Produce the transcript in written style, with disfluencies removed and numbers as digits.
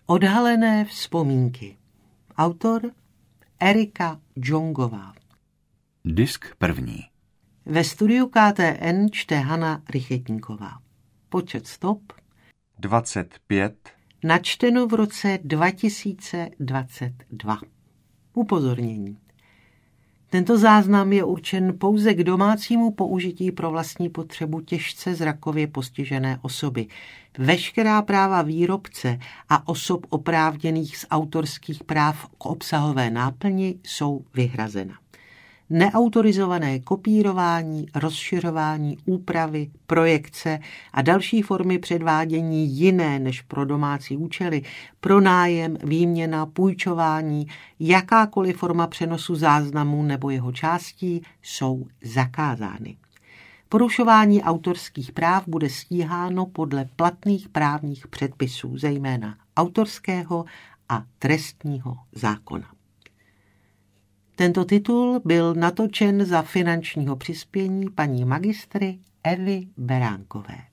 Odhalené vzpomínky. Autor Erika Džongová. Disk první. Ve studiu KTN čte Hana Rychetníková. Počet stop 25. Načteno v roce 2022. Upozornění. Tento záznam je určen pouze k domácímu použití pro vlastní potřebu těžce zrakově postižené osoby. Veškerá práva výrobce a osob oprávněných z autorských práv k obsahové náplni jsou vyhrazena. Neautorizované kopírování, rozšiřování, úpravy, projekce a další formy předvádění jiné než pro domácí účely, pronájem, výměna, půjčování, jakákoliv forma přenosu záznamu nebo jeho částí jsou zakázány. Porušování autorských práv bude stíháno podle platných právních předpisů, zejména autorského a trestního zákona. Tento titul byl natočen za finančního přispění paní magistry Evy Beránkové.